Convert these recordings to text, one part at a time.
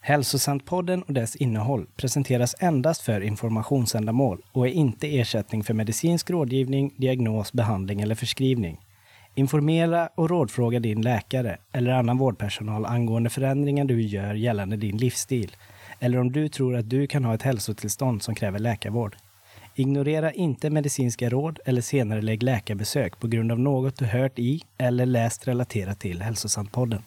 Hälsosantpodden och dess innehåll presenteras endast för informationsändamål och är inte ersättning för medicinsk rådgivning, diagnos, behandling eller förskrivning. Informera och rådfråga din läkare eller annan vårdpersonal angående förändringar du gör gällande din livsstil eller om du tror att du kan ha ett hälsotillstånd som kräver läkarvård. Ignorera inte medicinska råd eller senare lägg läkarbesök på grund av något du hört i eller läst relaterat till Hälsosantpodden.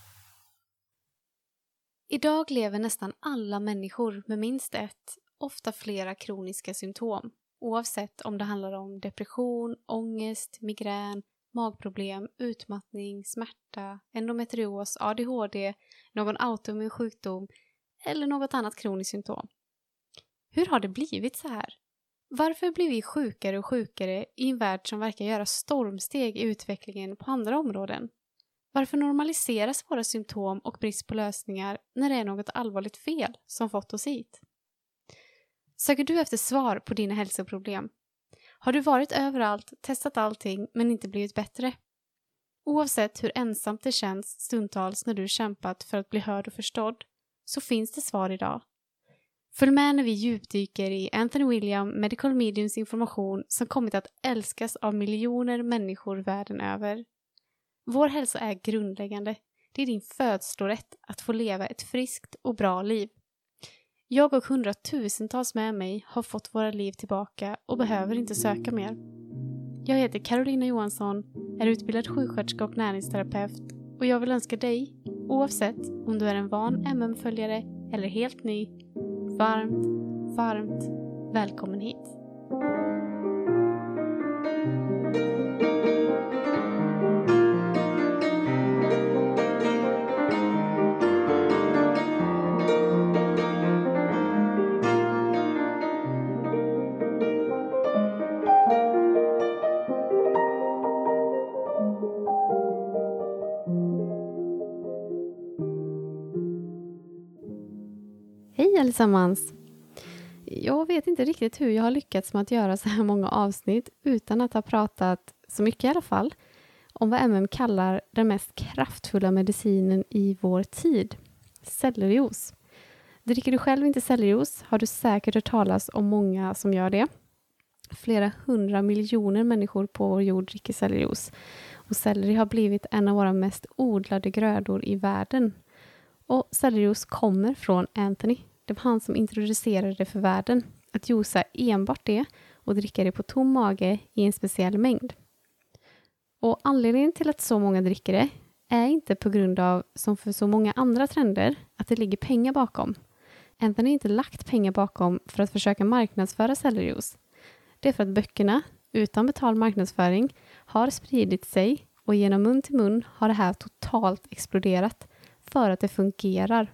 Idag lever nästan alla människor med minst ett, ofta flera kroniska symptom. Oavsett om det handlar om depression, ångest, migrän, magproblem, utmattning, smärta, endometrios, ADHD, någon autoimmun sjukdom eller något annat kroniskt symptom. Hur har det blivit så här? Varför blir vi sjukare och sjukare i en värld som verkar göra stormsteg i utvecklingen på andra områden? Varför normaliseras våra symptom och brist på lösningar när det är något allvarligt fel som fått oss hit? Söker du efter svar på dina hälsoproblem? Har du varit överallt, testat allting men inte blivit bättre? Oavsett hur ensamt det känns stundtals när du kämpat för att bli hörd och förstådd, så finns det svar idag. Följ med när vi djupdyker i Anthony William Medical Mediums information som kommit att älskas av miljoner människor världen över. Vår hälsa är grundläggande. Det är din födslorätt att få leva ett friskt och bra liv. Jag och hundratusentals med mig har fått våra liv tillbaka och behöver inte söka mer. Jag heter Carolina Johansson, är utbildad sjuksköterska och näringsterapeut och jag vill önska dig, oavsett om du är en van MM-följare eller helt ny, varmt välkommen hit. Hej allesammans! Jag vet inte riktigt hur jag har lyckats med att göra så här många avsnitt utan att ha pratat, så mycket i alla fall, om vad MM kallar den mest kraftfulla medicinen i vår tid. Sellerijuice. Dricker du själv inte sellerijuice har du säkert hört talas om många som gör det. Flera 100 miljoner människor på vår jord dricker sellerijuice. Och selleri har blivit en av våra mest odlade grödor i världen. Och sellerijuice kommer från Anthony. Det var han som introducerade det för världen. Att juica enbart det och dricka det på tom mage i en speciell mängd. Och anledningen till att så många dricker det är inte på grund av, som för så många andra trender, att det ligger pengar bakom. Anthony har inte lagt pengar bakom för att försöka marknadsföra sellerijuice. Det är för att böckerna, utan betald marknadsföring, har spridit sig och genom mun till mun har det här totalt exploderat. För att det fungerar.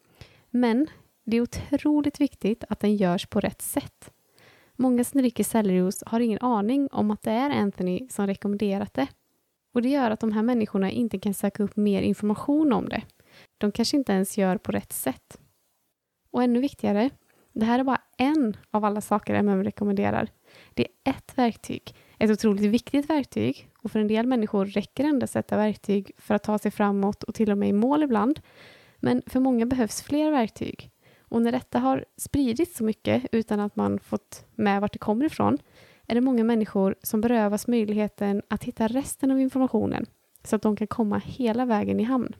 Men det är otroligt viktigt att den görs på rätt sätt. Många som dricker sellerijuice har ingen aning om att det är Anthony som rekommenderat det. Och det gör att de här människorna inte kan söka upp mer information om det. De kanske inte ens gör på rätt sätt. Och ännu viktigare, det här är bara en av alla saker MM rekommenderar. Det är ett verktyg. Ett otroligt viktigt verktyg, och för en del människor räcker endast detta verktyg för att ta sig framåt och till och med i mål ibland. Men för många behövs fler verktyg. Och när detta har spridits så mycket utan att man fått med vart det kommer ifrån, är det många människor som berövas möjligheten att hitta resten av informationen så att de kan komma hela vägen i hamn.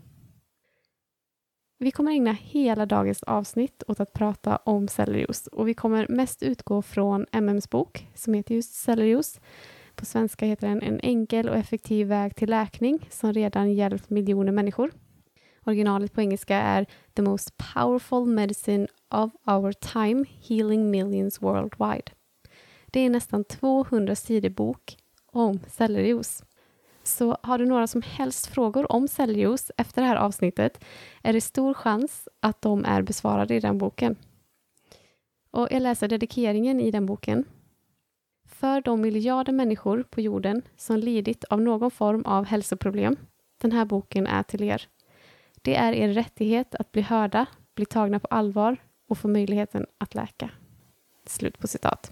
Vi kommer ägna hela dagens avsnitt åt att prata om sellerijuice, och vi kommer mest utgå från MMs bok som heter just Sellerijuice. På svenska heter den En enkel och effektiv väg till läkning som redan hjälpt miljoner människor. Originalet på engelska är The most powerful medicine of our time, healing millions worldwide. Det är nästan 200 sidor bok om sellerijuice. Så har du några som helst frågor om sellerijuice efter det här avsnittet är det stor chans att de är besvarade i den boken. Och jag läser dedikeringen i den boken. För de miljarder människor på jorden som lidit av någon form av hälsoproblem, den här boken är till er. Det är er rättighet att bli hörda, bli tagna på allvar och få möjligheten att läka. Slut på citat.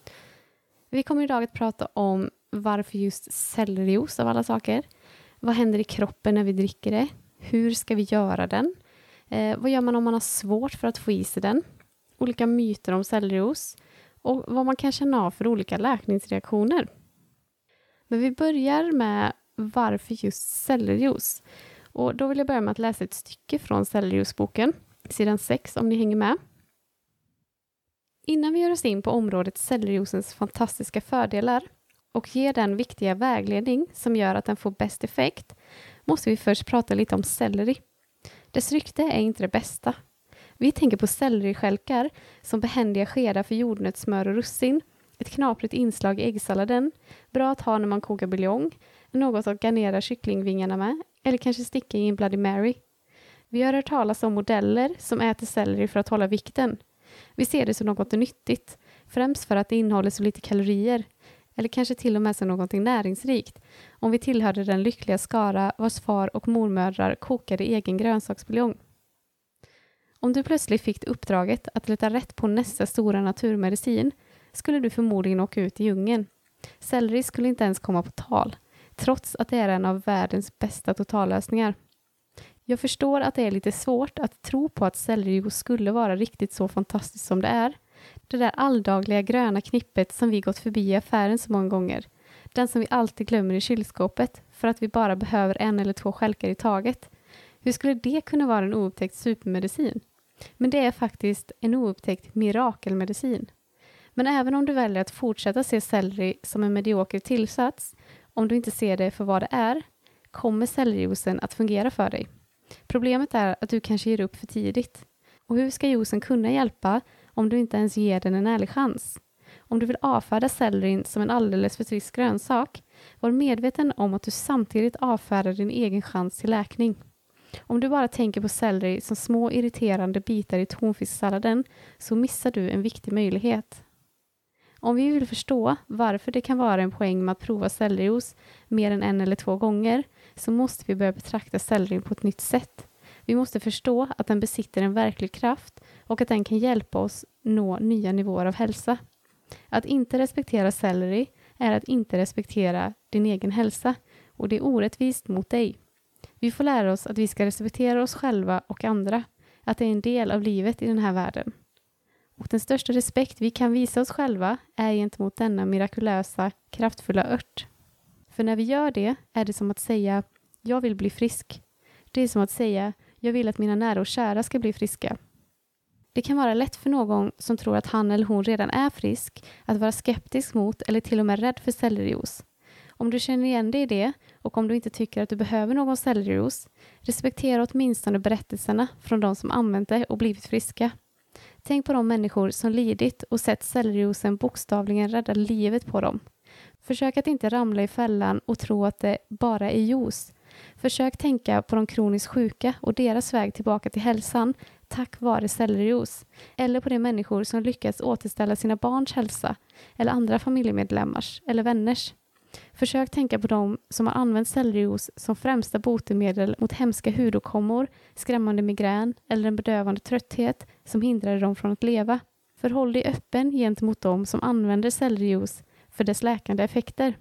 Vi kommer idag att prata om varför just sellerijuice av alla saker. Vad händer i kroppen när vi dricker det? Hur ska vi göra den? Vad gör man om man har svårt för att få i sig den? Olika myter om sellerijuice och vad man kan känna av för olika läkningsreaktioner. Men vi börjar med varför just sellerijuice. Och då vill jag börja med att läsa ett stycke från sellerijuiceboken, sidan 6 om ni hänger med. Innan vi gör oss in på området sellerijuicens fantastiska fördelar och ger den viktiga vägledning som gör att den får bäst effekt, måste vi först prata lite om selleri. Dess rykte är inte det bästa. Vi tänker på selleristjälkar som behändiga skedar för jordnötssmör och russin, ett knaprigt inslag i äggsalladen, bra att ha när man kokar buljong, något att garnera kycklingvingarna med, eller kanske sticka i en Bloody Mary. Vi har hört talas om modeller som äter selleri för att hålla vikten. Vi ser det som något nyttigt, främst för att det innehåller så lite kalorier, eller kanske till och med som något näringsrikt, om vi tillhörde den lyckliga skara vars far och mormödrar kokade egen grönsaksbuljong. Om du plötsligt fick uppdraget att leta rätt på nästa stora naturmedicin skulle du förmodligen åka ut i djungeln. Selleri skulle inte ens komma på tal, trots att det är en av världens bästa totallösningar. Jag förstår att det är lite svårt att tro på att sellerijuice skulle vara riktigt så fantastiskt som det är. Det där alldagliga gröna knippet som vi gått förbi i affären så många gånger. Den som vi alltid glömmer i kylskåpet för att vi bara behöver 1 eller 2 stjälkar i taget. Hur skulle det kunna vara en oupptäckt supermedicin? Men det är faktiskt en oupptäckt mirakelmedicin. Men även om du väljer att fortsätta se selleri som en medioker tillsats, om du inte ser det för vad det är, kommer sellerijuicen att fungera för dig. Problemet är att du kanske ger upp för tidigt. Och hur ska juicen kunna hjälpa om du inte ens ger den en ärlig chans? Om du vill avfärda sellerin som en alldeles för trist grönsak, var medveten om att du samtidigt avfärdar din egen chans till läkning. Om du bara tänker på selleri som små irriterande bitar i tonfisksalladen så missar du en viktig möjlighet. Om vi vill förstå varför det kan vara en poäng med att prova sellerijuice mer än 1 eller 2 gånger så måste vi börja betrakta sellerin på ett nytt sätt. Vi måste förstå att den besitter en verklig kraft och att den kan hjälpa oss nå nya nivåer av hälsa. Att inte respektera selleri är att inte respektera din egen hälsa och det är orättvist mot dig. Vi får lära oss att vi ska respektera oss själva och andra, att det är en del av livet i den här världen. Och den största respekt vi kan visa oss själva är gentemot denna mirakulösa, kraftfulla ört. För när vi gör det är det som att säga, jag vill bli frisk. Det är som att säga, jag vill att mina nära och kära ska bli friska. Det kan vara lätt för någon som tror att han eller hon redan är frisk att vara skeptisk mot eller till och med rädd för sellerijuice. Om du känner igen dig i det och om du inte tycker att du behöver någon sellerijuice, respektera åtminstone berättelserna från de som använt det och blivit friska. Tänk på de människor som lidit och sett sellerijuicen bokstavligen rädda livet på dem. Försök att inte ramla i fällan och tro att det bara är juice. Försök tänka på de kroniskt sjuka och deras väg tillbaka till hälsan tack vare sellerijuice. Eller på de människor som lyckats återställa sina barns hälsa eller andra familjemedlemmars eller vänners. Försök tänka på dem som har använt sellerijuice som främsta botemedel mot hemska hudåkommor, skrämmande migrän eller en bedövande trötthet som hindrade dem från att leva. Förhåll dig öppen gentemot dem som använder sellerijuice för dess läkande effekter.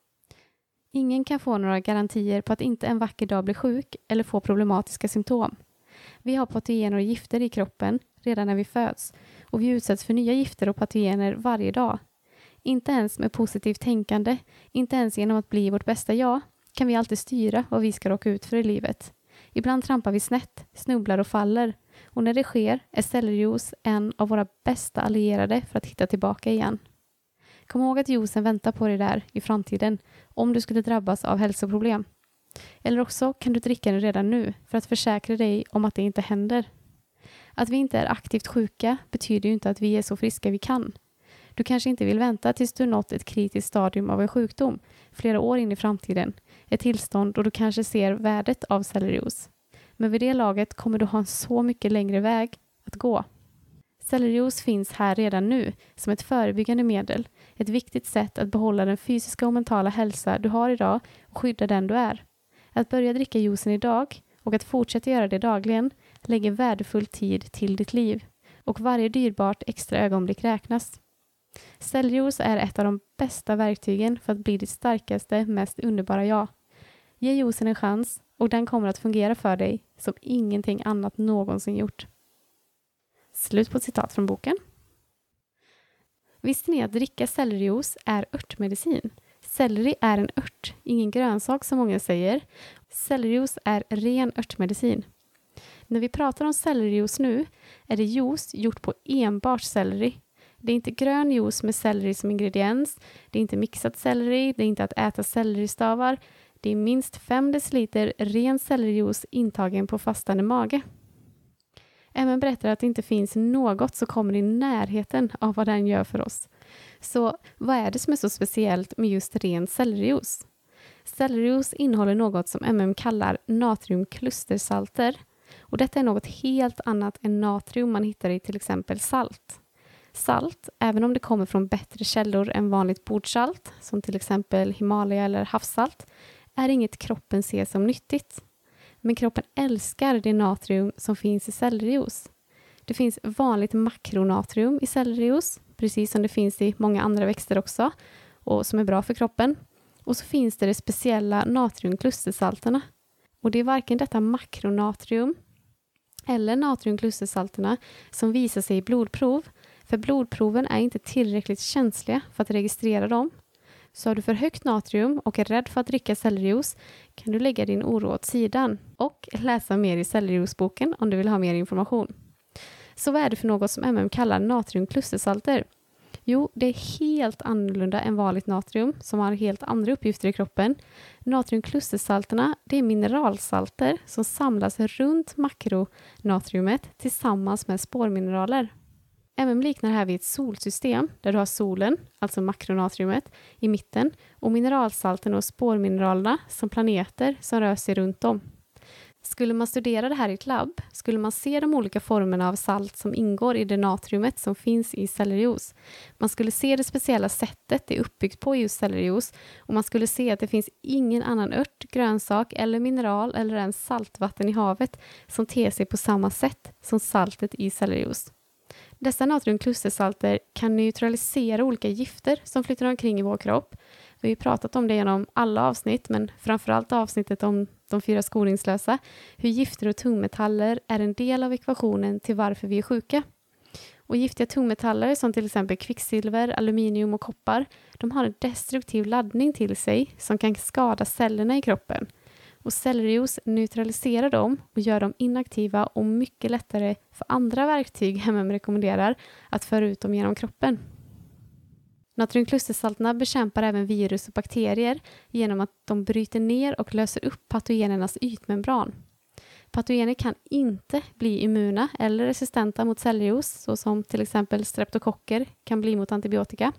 Ingen kan få några garantier på att inte en vacker dag bli sjuk eller få problematiska symptom. Vi har patogener och gifter i kroppen redan när vi föds och vi utsätts för nya gifter och patogener varje dag. Inte ens med positivt tänkande, inte ens genom att bli vårt bästa jag, kan vi alltid styra vad vi ska råka ut för i livet. Ibland trampar vi snett, snubblar och faller. Och när det sker är sellerijuice en av våra bästa allierade för att hitta tillbaka igen. Kom ihåg att juicen väntar på dig där i framtiden om du skulle drabbas av hälsoproblem. Eller också kan du dricka den redan nu för att försäkra dig om att det inte händer. Att vi inte är aktivt sjuka betyder ju inte att vi är så friska vi kan. Du kanske inte vill vänta tills du nått ett kritiskt stadium av en sjukdom flera år in i framtiden. Ett tillstånd då du kanske ser värdet av sellerijuice. Men vid det laget kommer du ha en så mycket längre väg att gå. Sellerijuice finns här redan nu som ett förebyggande medel. Ett viktigt sätt att behålla den fysiska och mentala hälsa du har idag och skydda den du är. Att börja dricka juicen idag och att fortsätta göra det dagligen lägger värdefull tid till ditt liv. Och varje dyrbart extra ögonblick räknas. Sellerijuice är ett av de bästa verktygen för att bli ditt starkaste, mest underbara jag. Ge juicen en chans och den kommer att fungera för dig som ingenting annat någonsin gjort. Slut på citat från boken. Visste ni att dricka sellerijuice är örtmedicin? Selleri är en ört, ingen grönsak som många säger. Sellerijuice är ren örtmedicin. När vi pratar om sellerijuice nu är det juice gjort på enbart selleri. Det är inte grön juice med selleri som ingrediens, det är inte mixat selleri, det är inte att äta selleristavar. Det är minst 5 deciliter ren sellerijuice intagen på fastande mage. Även berättar att det inte finns något som kommer i närheten av vad den gör för oss. Så vad är det som är så speciellt med just ren sellerijuice? Sellerijuice innehåller något som MM kallar natriumklustersalter. Och detta är något helt annat än natrium man hittar i till exempel salt. Salt, även om det kommer från bättre källor än vanligt bordsalt, som till exempel Himalaya eller havssalt, är inget kroppen ser som nyttigt. Men kroppen älskar det natrium som finns i sellerijuice. Det finns vanligt makronatrium i sellerijuice, precis som det finns i många andra växter också, och som är bra för kroppen. Och så finns det speciella natriumklustersalterna. Och det är varken detta makronatrium eller natriumklustersalterna som visar sig i blodprov, för blodproven är inte tillräckligt känsliga för att registrera dem. Så har du för högt natrium och är rädd för att dricka sellerijuice kan du lägga din oro åt sidan och läsa mer i sellerijuiceboken om du vill ha mer information. Så vad är det för något som MM kallar natriumklustersalter? Jo, det är helt annorlunda än vanligt natrium som har helt andra uppgifter i kroppen. Natriumklustersalterna, det är mineralsalter som samlas runt makronatriumet tillsammans med spårmineraler. MM liknar här vid ett solsystem där du har solen, alltså makronatriumet, i mitten och mineralsalten och spårmineralerna som planeter som rör sig runt om. Skulle man studera det här i ett labb skulle man se de olika formerna av salt som ingår i det natriumet som finns i sellerijuice. Man skulle se det speciella sättet det är uppbyggt på just sellerijuice och man skulle se att det finns ingen annan ört, grönsak eller mineral eller ens saltvatten i havet som ter sig på samma sätt som saltet i sellerijuice. Dessa natriumklustersalter kan neutralisera olika gifter som flyttar omkring i vår kropp. Vi har pratat om det genom alla avsnitt, men framförallt avsnittet om de 4 skoningslösa, hur gifter och tungmetaller är en del av ekvationen till varför vi är sjuka. Och giftiga tungmetaller som till exempel kvicksilver, aluminium och koppar, de har en destruktiv laddning till sig som kan skada cellerna i kroppen. Och sellerijuice neutraliserar dem och gör dem inaktiva och mycket lättare för andra verktyg MM rekommenderar att föra ut dem genom kroppen. Natriumklustersalterna bekämpar även virus och bakterier genom att de bryter ner och löser upp patogenernas ytmembran. Patogener kan inte bli immuna eller resistenta mot sellerijuice, såsom till exempel streptokocker kan bli mot antibiotika.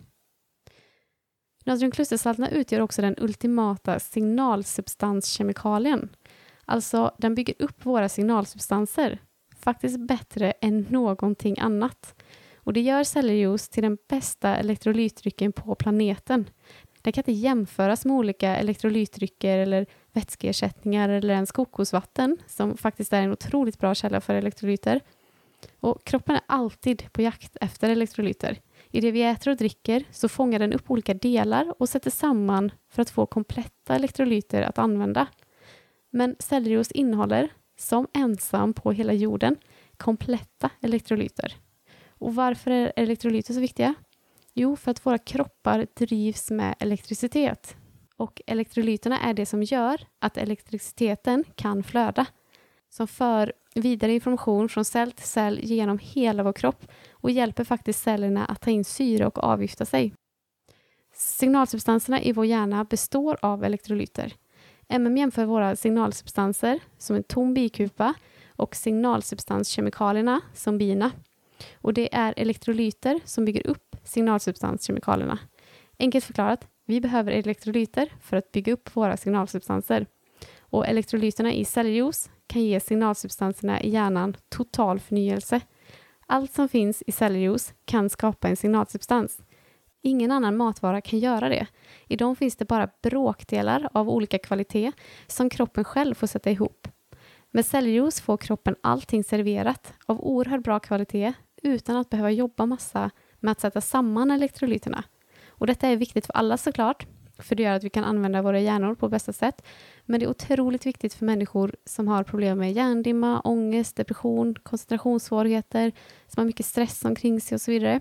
Natriumklustersalterna utgör också den ultimata signalsubstanskemikalien. Alltså, den bygger upp våra signalsubstanser. Faktiskt bättre än någonting annat. Och det gör sellerijuice till den bästa elektrolytdrycken på planeten. Den kan inte jämföras med olika elektrolytdrycker eller vätskeersättningar eller ens kokosvatten som faktiskt är en otroligt bra källa för elektrolyter. Och kroppen är alltid på jakt efter elektrolyter. I det vi äter och dricker så fångar den upp olika delar och sätter samman för att få kompletta elektrolyter att använda. Men sellerijuice innehåller, som ensam på hela jorden, kompletta elektrolyter. Och varför är elektrolyter så viktiga? Jo, för att våra kroppar drivs med elektricitet. Och elektrolyterna är det som gör att elektriciteten kan flöda. Som för vidare information från cell till cell genom hela vår kropp och hjälper faktiskt cellerna att ta in syre och avgifta sig. Signalsubstanserna i vår hjärna består av elektrolyter. MM jämför våra signalsubstanser som en tom bikupa och signalsubstanskemikalierna som bina. Och det är elektrolyter som bygger upp signalsubstanskemikalierna. Enkelt förklarat, vi behöver elektrolyter för att bygga upp våra signalsubstanser. Och elektrolyterna i sellerijuice kan ge signalsubstanserna i hjärnan total förnyelse. Allt som finns i sellerijuice kan skapa en signalsubstans. Ingen annan matvara kan göra det. I dem finns det bara bråkdelar av olika kvalitet som kroppen själv får sätta ihop. Med sellerijuice får kroppen allting serverat av oerhört bra kvalitet utan att behöva jobba massa med att sätta samman elektrolyterna. Och detta är viktigt för alla såklart. för det gör att vi kan använda våra hjärnor på bästa sätt. Men det är otroligt viktigt för människor som har problem med hjärndimma, ångest, depression, koncentrationssvårigheter, som har mycket stress omkring sig och så vidare.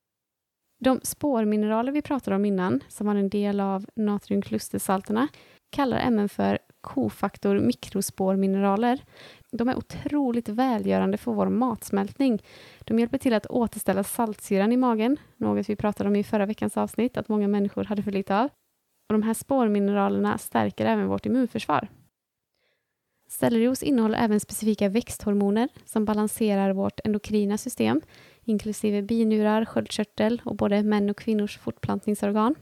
De spårmineraler vi pratade om innan, som var en del av natriumklustersalterna, kallar MN för kofaktor mikrospårmineraler. De är otroligt välgörande för vår matsmältning. De hjälper till att återställa saltsyran i magen, något vi pratade om i förra veckans avsnitt, att många människor hade för lite av. Och de här spårmineralerna stärker även vårt immunförsvar. Sellerijuice innehåller även specifika växthormoner som balanserar vårt endokrina system, inklusive binurar, sköldkörtel och både män och kvinnors fortplantningsorgan.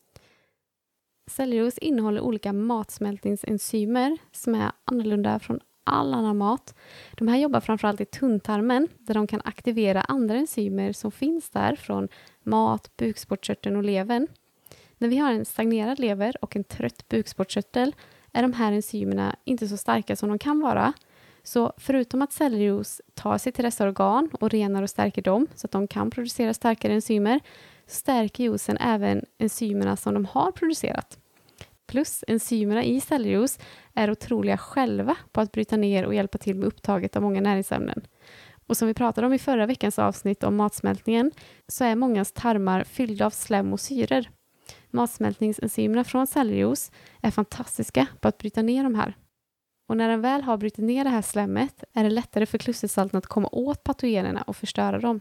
Sellerijuice innehåller olika matsmältningsenzymer som är annorlunda från all annan mat. De här jobbar framförallt i tunntarmen där de kan aktivera andra enzymer som finns där från mat, bukspottkörteln och levern. När vi har en stagnerad lever och en trött bukspottkörtel är de här enzymerna inte så starka som de kan vara. Så förutom att sellerijuice tar sig till dessa organ och renar och stärker dem så att de kan producera starkare enzymer, så stärker juicen även enzymerna som de har producerat. Plus enzymerna i sellerijuice är otroliga själva på att bryta ner och hjälpa till med upptaget av många näringsämnen. Och som vi pratade om i förra veckans avsnitt om matsmältningen så är mångas tarmar fyllda av slem och syror. Matsmältningsenzymerna från sellerijuice är fantastiska på att bryta ner de här. Och när den väl har brutit ner det här slemmet är det lättare för klustersalten att komma åt patogenerna och förstöra dem.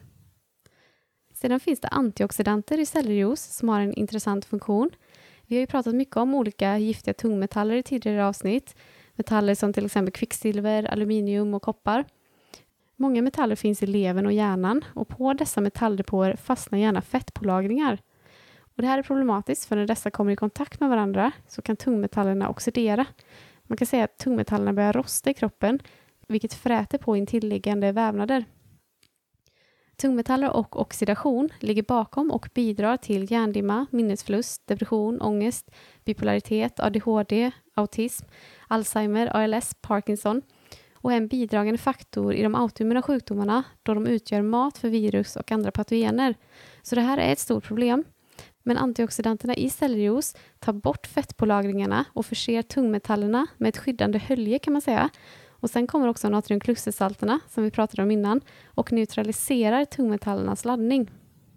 Sedan finns det antioxidanter i sellerijuice som har en intressant funktion. Vi har ju pratat mycket om olika giftiga tungmetaller i tidigare avsnitt. Metaller som till exempel kvicksilver, aluminium och koppar. Många metaller finns i levern och hjärnan och på dessa metalldepåer fastnar gärna fettpålagringar. Och det här är problematiskt för när dessa kommer i kontakt med varandra så kan tungmetallerna oxidera. Man kan säga att tungmetallerna börjar rosta i kroppen vilket fräter på intilliggande vävnader. Tungmetaller och oxidation ligger bakom och bidrar till hjärndimma, minnesförlust, depression, ångest, bipolaritet, ADHD, autism, Alzheimer, ALS, Parkinson och är en bidragande faktor i de autoimmuna sjukdomarna då de utgör mat för virus och andra patogener. Så det här är ett stort problem. Men antioxidanterna i sellerijuice tar bort fettpålagringarna och förser tungmetallerna med ett skyddande hölje kan man säga. Och sen kommer också natriumklustersalterna som vi pratade om innan och neutraliserar tungmetallernas laddning.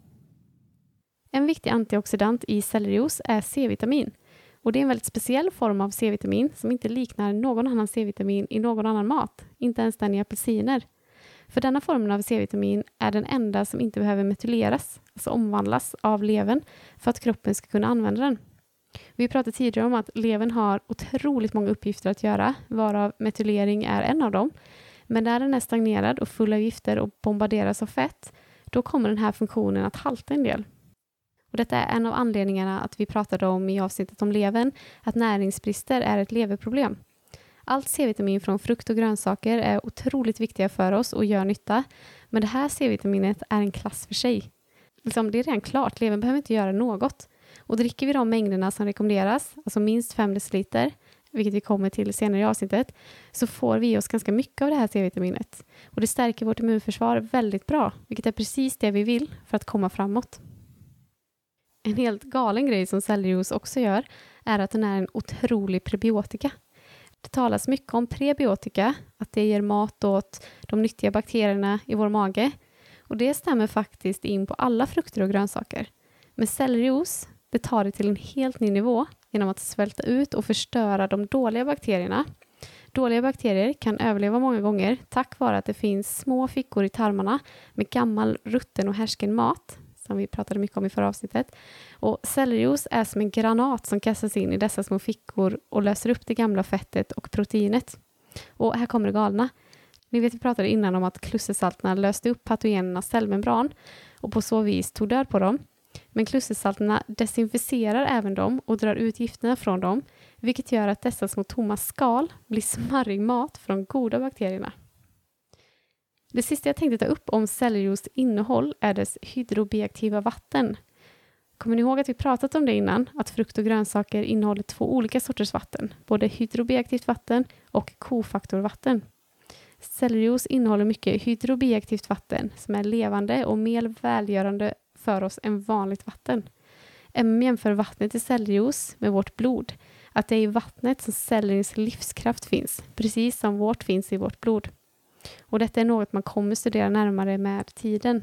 En viktig antioxidant i sellerijuice är C-vitamin. Och det är en väldigt speciell form av C-vitamin som inte liknar någon annan C-vitamin i någon annan mat, inte ens den i apelsiner. För denna formen av C-vitamin är den enda som inte behöver metyleras, alltså omvandlas av levern för att kroppen ska kunna använda den. Vi pratade tidigare om att levern har otroligt många uppgifter att göra, varav metylering är en av dem. Men när den är stagnerad och full av gifter och bombarderas av fett, då kommer den här funktionen att halta en del. Och detta är en av anledningarna att vi pratade om i avsnittet om levern, att näringsbrister är ett leverproblem. Allt C-vitamin från frukt och grönsaker är otroligt viktiga för oss och gör nytta. Men det här C-vitaminet är en klass för sig. Det är redan klart, levern behöver inte göra något. Och dricker vi de mängderna som rekommenderas, alltså minst 5 deciliter, vilket vi kommer till senare i avsnittet, så får vi oss ganska mycket av det här C-vitaminet. Och det stärker vårt immunförsvar väldigt bra, vilket är precis det vi vill för att komma framåt. En helt galen grej som sellerijuice också gör är att den är en otrolig prebiotika. Det talas mycket om prebiotika, att det ger mat åt de nyttiga bakterierna i vår mage. Och det stämmer faktiskt in på alla frukter och grönsaker. Men sellerijuice, det tar det till en helt ny nivå genom att svälta ut och förstöra de dåliga bakterierna. Dåliga bakterier kan överleva många gånger tack vare att det finns små fickor i tarmarna med gammal, rutten och härsken mat, som vi pratade mycket om i förra avsnittet. Och sellerijuice är som en granat som kastas in i dessa små fickor och löser upp det gamla fettet och proteinet. Och här kommer det galna. Ni vet, vi pratade innan om att klustersalterna löste upp patogenernas cellmembran och på så vis tog död på dem. Men klustersalterna desinficerar även dem och drar ut gifterna från dem, vilket gör att dessa små tomma skal blir smarrig mat för de goda bakterierna. Det sista jag tänkte ta upp om sellerijuice innehåll är dess hydrobiaktiva vatten. Kommer ni ihåg att vi pratat om det innan? Att frukt och grönsaker innehåller 2 olika sorters vatten. Både hydrobiaktivt vatten och kofaktorvatten. Sellerijuice innehåller mycket hydrobiaktivt vatten som är levande och mer välgörande för oss än vanligt vatten. jämför vattnet i celljuice med vårt blod. Att det är i vattnet som cellernas livskraft finns, precis som vårt finns i vårt blod. Och detta är något man kommer studera närmare med tiden.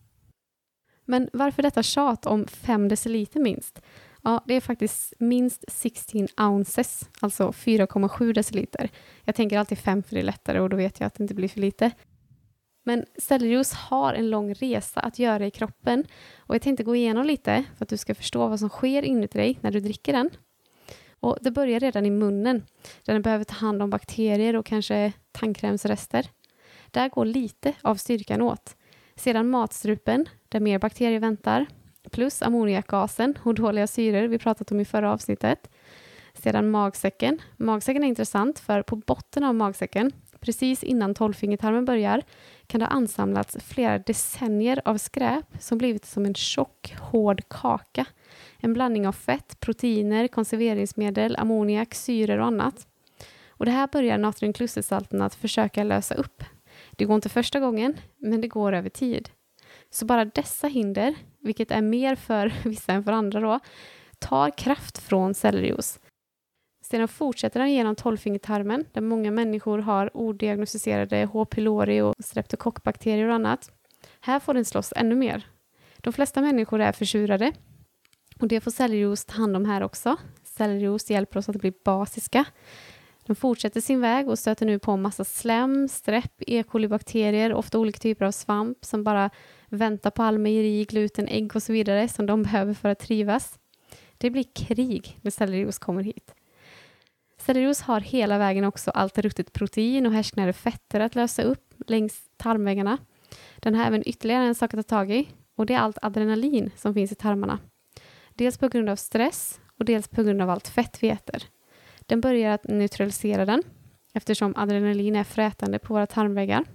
Men varför detta tjat om 5 deciliter minst? Ja, det är faktiskt minst 16 ounces, alltså 4,7 deciliter. Jag tänker alltid 5 för det är lättare och då vet jag att det inte blir för lite. Men celljuice har en lång resa att göra i kroppen och jag tänkte gå igenom lite för att du ska förstå vad som sker inuti dig när du dricker den. Och det börjar redan i munnen där den behöver ta hand om bakterier och kanske tandkrämsrester. Där går lite av styrkan åt. Sedan matstrupen där mer bakterier väntar plus ammoniakgasen och dåliga syror vi pratat om i förra avsnittet. Sedan magsäcken. Magsäcken är intressant för på botten av magsäcken, precis innan tolvfingertarmen börjar, kan det ha ansamlats flera decennier av skräp som blivit som en tjock, hård kaka. En blandning av fett, proteiner, konserveringsmedel, ammoniak, syror och annat. Och det här börjar natriumklustersalterna att försöka lösa upp. Det går inte första gången, men det går över tid. Så bara dessa hinder, vilket är mer för vissa än för andra då, tar kraft från celljuice. Sedan fortsätter den genom tolvfingertarmen där många människor har odiagnostiserade H. pylori och streptokockbakterier och annat. Här får den slåss ännu mer. De flesta människor är försurade och det får celljuice ta hand om här också. Celljuice hjälper oss att bli basiska. De fortsätter sin väg och stöter nu på en massa slem, strepp, E. coli-bakterier, ofta olika typer av svamp som bara väntar på all mejeri, gluten, ägg och så vidare som de behöver för att trivas. Det blir krig när celljuice kommer hit. Celljuice har hela vägen också allt ruttet protein och härsknade fetter att lösa upp längs tarmväggarna. Den har även ytterligare en sak att ta tag i och det är allt adrenalin som finns i tarmarna. Dels på grund av stress och dels på grund av allt fett vi äter. Den börjar att neutralisera den eftersom adrenalin är frätande på våra tarmväggar.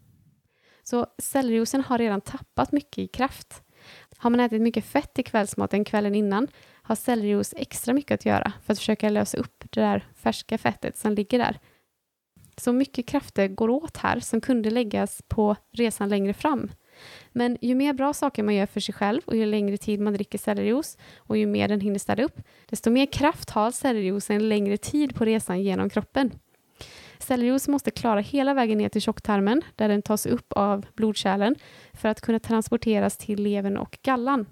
Så celljuicen har redan tappat mycket i kraft. Har man ätit mycket fett i kvällsmaten kvällen innan har celljuice extra mycket att göra för att försöka lösa upp det där färska fettet som ligger där. Så mycket krafter går åt här som kunde läggas på resan längre fram. Men ju mer bra saker man gör för sig själv och ju längre tid man dricker celljuice och ju mer den hinner städa upp, desto mer kraft har celljuice en längre tid på resan genom kroppen. Celljuice måste klara hela vägen ner till tjocktarmen där den tas upp av blodkärlen för att kunna transporteras till levern och gallan.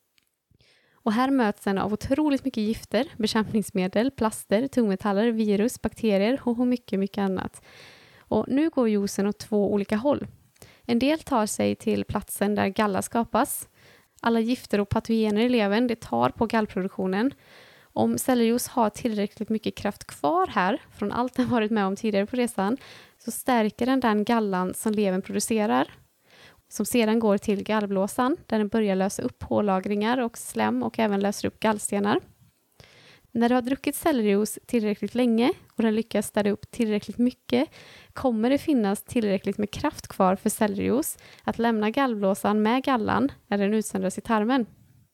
Och här möts den av otroligt mycket gifter, bekämpningsmedel, plaster, tungmetaller, virus, bakterier och mycket, mycket annat. Och nu går juicen åt 2 olika håll. En del tar sig till platsen där galla skapas. Alla gifter och patogener i levern det tar på gallproduktionen. Om celljuice har tillräckligt mycket kraft kvar här från allt den varit med om tidigare på resan så stärker den gallan som levern producerar. Som sedan går till gallblåsan där den börjar lösa upp hållagringar och slem och även löser upp gallstenar. När du har druckit celljuice tillräckligt länge och den lyckas städa upp tillräckligt mycket kommer det finnas tillräckligt med kraft kvar för celljuice att lämna gallblåsan med gallan när den utsöndras i tarmen.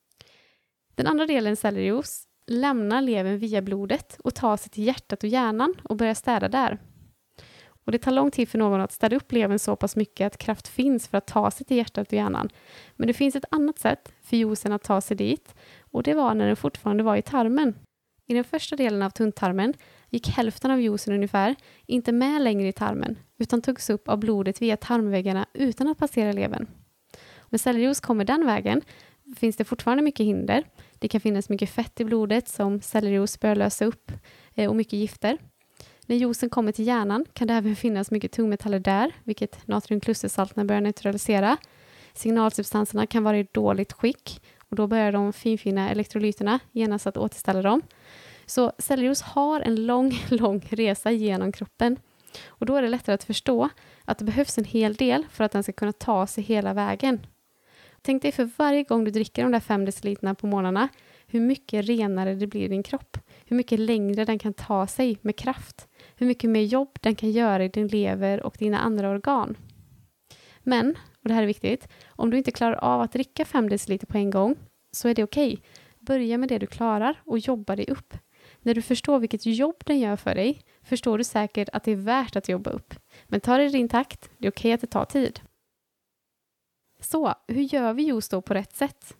Den andra delen celljuice lämnar levern via blodet och tar sig till hjärtat och hjärnan och börjar städa där. Och det tar lång tid för någon att städa upp levern så pass mycket att kraft finns för att ta sig till hjärtat och hjärnan. Men det finns ett annat sätt för juicen att ta sig dit och det var när den fortfarande var i tarmen. I den första delen av tunntarmen gick hälften av juicen ungefär inte med längre i tarmen utan togs upp av blodet via tarmväggarna utan att passera levern. När celljuice kommer den vägen finns det fortfarande mycket hinder. Det kan finnas mycket fett i blodet som celljuice börjar lösa upp och mycket gifter. När juicen kommer till hjärnan kan det även finnas mycket tungmetaller där, vilket natriumklustersalterna börjar neutralisera. Signalsubstanserna kan vara i dåligt skick och då börjar de finfina elektrolyterna genast att återställa dem. Så celljuice har en lång resa genom kroppen. Och då är det lättare att förstå att det behövs en hel del för att den ska kunna ta sig hela vägen. Tänk dig för varje gång du dricker de där 5 deciliterna på morgnarna hur mycket renare det blir i din kropp. Hur mycket längre den kan ta sig med kraft. Hur mycket mer jobb den kan göra i din lever och dina andra organ. Men, och det här är viktigt, om du inte klarar av att dricka 5 deciliter på en gång så är det okej. Börja med det du klarar och jobba dig upp. När du förstår vilket jobb den gör för dig förstår du säkert att det är värt att jobba upp. Men ta det i din takt, det är okej att det tar tid. Så, hur gör vi juice då på rätt sätt?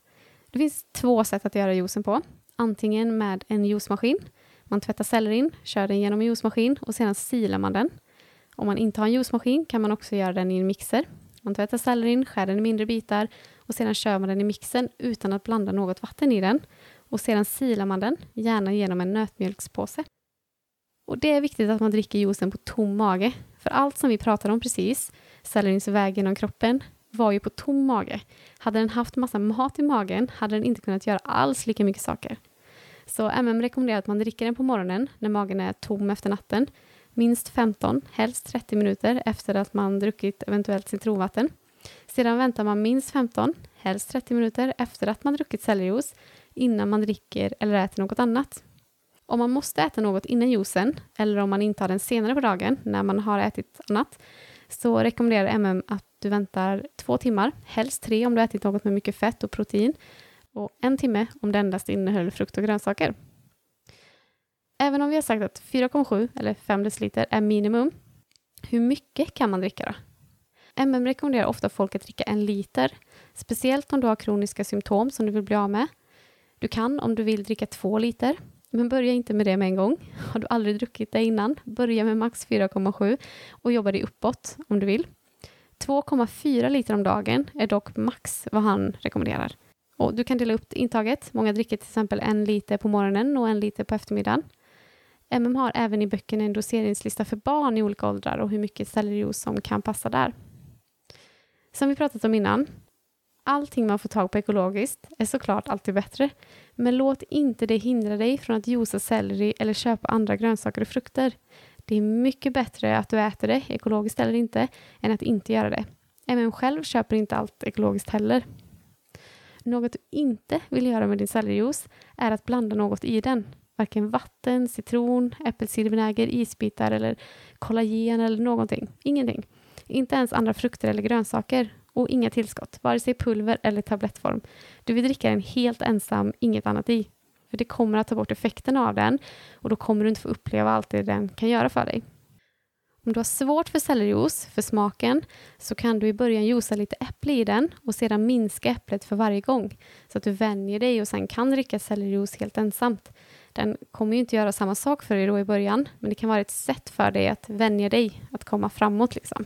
Det finns 2 sätt att göra juicen på. Antingen med en juicemaskin. Man tvättar sellerin, kör den genom en juicemaskin och sedan silar man den. Om man inte har en juicemaskin kan man också göra den i en mixer. Man tvättar sellerin, skär den i mindre bitar och sedan kör man den i mixen utan att blanda något vatten i den. Och sedan silar man den, gärna genom en nötmjölkspåse. Och det är viktigt att man dricker juicen på tom mage. För allt som vi pratade om precis, sellerins väg genom kroppen, var ju på tom mage. Hade den haft massa mat i magen hade den inte kunnat göra alls lika mycket saker. Så MM rekommenderar att man dricker den på morgonen när magen är tom efter natten. Minst 15, helst 30 minuter efter att man druckit eventuellt citronvatten. Sedan väntar man minst 15, helst 30 minuter efter att man druckit sellerijuice innan man dricker eller äter något annat. Om man måste äta något innan juicen eller om man inte har den senare på dagen när man har ätit annat så rekommenderar MM att du väntar 2 timmar, helst 3 om du ätit något med mycket fett och protein och 1 timme om det endast innehöll frukt och grönsaker. Även om vi har sagt att 4,7 eller 5 deciliter är minimum, hur mycket kan man dricka då? MM rekommenderar ofta folk att dricka 1 liter, speciellt om du har kroniska symptom som du vill bli av med. Du kan om du vill dricka 2 liter, men börja inte med det med en gång. Har du aldrig druckit det innan, börja med max 4,7 och jobba dig uppåt om du vill. 2,4 liter om dagen är dock max vad han rekommenderar. Och du kan dela upp intaget. Många dricker till exempel 1 liter på morgonen och 1 liter på eftermiddagen. MM har även i böckerna en doseringslista för barn i olika åldrar och hur mycket sellerijuice som kan passa där. Som vi pratat om innan, allting man får tag på ekologiskt är såklart alltid bättre. Men låt inte det hindra dig från att juica selleri eller köpa andra grönsaker och frukter. Det är mycket bättre att du äter det, ekologiskt eller inte, än att inte göra det. MM själv köper inte allt ekologiskt heller. Något du inte vill göra med din sellerijuice är att blanda något i den. Varken vatten, citron, äppelcidervinäger, isbitar eller kollagen eller någonting. Ingenting. Inte ens andra frukter eller grönsaker. Och inga tillskott, vare sig pulver eller tablettform. Du vill dricka den helt ensam, inget annat i. För det kommer att ta bort effekten av den och då kommer du inte få uppleva allt det den kan göra för dig. Om du har svårt för sellerijuice, för smaken, så kan du i början juica lite äpple i den och sedan minska äpplet för varje gång. Så att du vänjer dig och sen kan dricka sellerijuice helt ensamt. Den kommer ju inte göra samma sak för dig då i början, men det kan vara ett sätt för dig att vänja dig, att komma framåt liksom.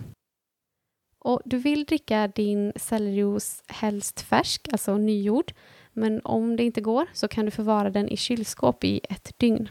Och du vill dricka din sellerijuice helst färsk, alltså nygjord. Men om det inte går så kan du förvara den i kylskåp i 1 dygn.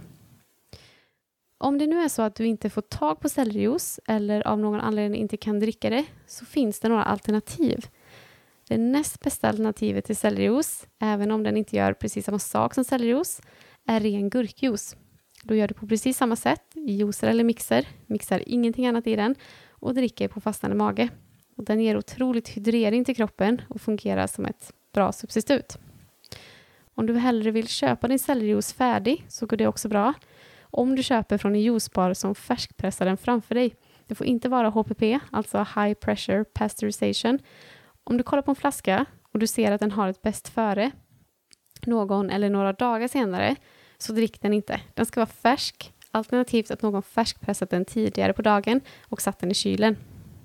Om det nu är så att du inte får tag på sellerijuice eller av någon anledning inte kan dricka det så finns det några alternativ. Det näst bästa alternativet till sellerijuice, även om den inte gör precis samma sak som sellerijuice, är ren gurkjuice. Då gör du på precis samma sätt i juicer eller mixer, mixar ingenting annat i den och dricker på fastande mage. Och den ger otroligt hydrering till kroppen och fungerar som ett bra substitut. Om du hellre vill köpa din sellerijuice färdig så går det också bra. Om du köper från en juicebar som färskpressar den framför dig. Det får inte vara HPP, alltså High Pressure Pasteurization. Om du kollar på en flaska och du ser att den har ett bäst före någon eller några dagar senare så drick den inte. Den ska vara färsk, alternativt att någon färskpressat den tidigare på dagen och satt den i kylen.